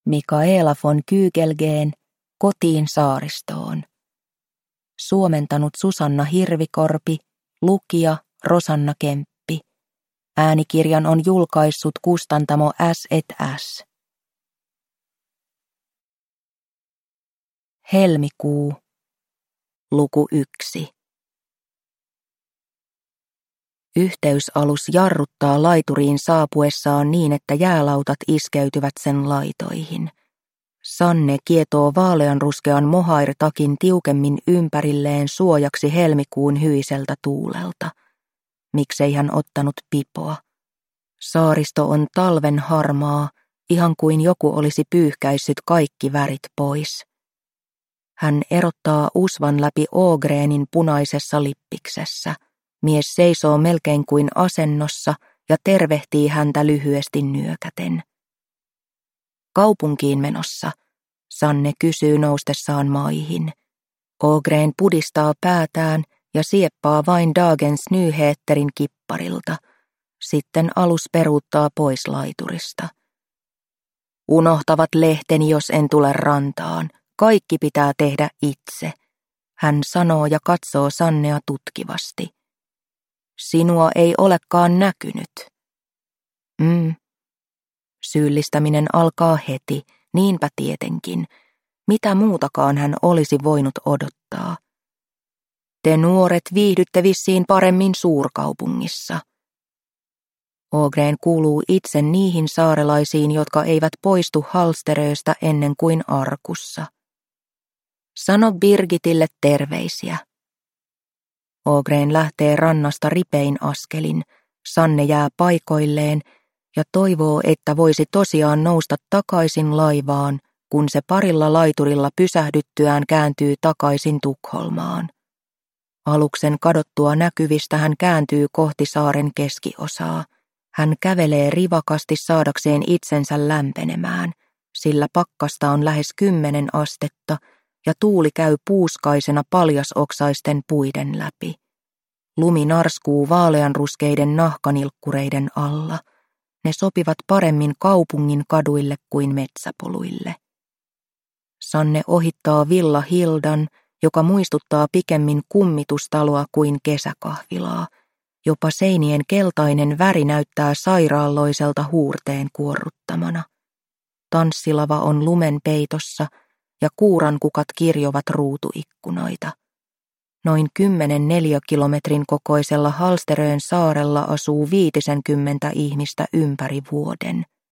Mikaela von Kygelgeen, Kotiin saaristoon. Suomentanut Susanna Hirvikorpi, lukija Rosanna Kemppi. Äänikirjan on julkaissut kustantamo S&S. Helmikuu. Luku 1. Yhteysalus jarruttaa laituriin saapuessaan niin, että jäälautat iskeytyvät sen laitoihin. Sanne kietoo vaaleanruskean mohair-takin tiukemmin ympärilleen suojaksi helmikuun hyiseltä tuulelta. Miksei hän ottanut pipoa? Saaristo on talven harmaa, ihan kuin joku olisi pyyhkäissyt kaikki värit pois. Hän erottaa usvan läpi Ågrenin punaisessa lippiksessä. Mies seisoo melkein kuin asennossa ja tervehtii häntä lyhyesti nyökäten. Kaupunkiin menossa, Sanne kysyy noustessaan maihin. Ågren pudistaa päätään ja sieppaa vain Dagens Nyheterin kipparilta. Sitten alus peruuttaa pois laiturista. Unohtavat lehteni, jos en tule rantaan. Kaikki pitää tehdä itse, hän sanoo ja katsoo Sannea tutkivasti. Sinua ei olekaan näkynyt. Syyllistäminen alkaa heti, niinpä tietenkin. Mitä muutakaan hän olisi voinut odottaa? Te nuoret viihdytte vissiin paremmin suurkaupungissa. Ågren kuuluu itse niihin saarelaisiin, jotka eivät poistu Halsteröstä ennen kuin arkussa. Sano Birgitille terveisiä. Ågren lähtee rannasta ripein askelin. Sanne jää paikoilleen ja toivoo, että voisi tosiaan nousta takaisin laivaan, kun se parilla laiturilla pysähdyttyään kääntyy takaisin Tukholmaan. Aluksen kadottua näkyvistä hän kääntyy kohti saaren keskiosaa. Hän kävelee rivakasti saadakseen itsensä lämpenemään, sillä pakkasta on lähes 10 astetta ja tuuli käy puuskaisena paljasoksaisten puiden läpi. Lumi narskuu vaaleanruskeiden nahkanilkkureiden alla. Ne sopivat paremmin kaupungin kaduille kuin metsäpoluille. Sanne ohittaa Villa Hildan, joka muistuttaa pikemmin kummitustaloa kuin kesäkahvilaa. Jopa seinien keltainen väri näyttää sairaalloiselta huurteen kuorruttamana. Tanssilava on lumen peitossa ja kuurankukat kirjovat ruutuikkunoita. Noin 10 neliökilometrin kokoisella Halsterön saarella asuu 50 ihmistä ympäri vuoden.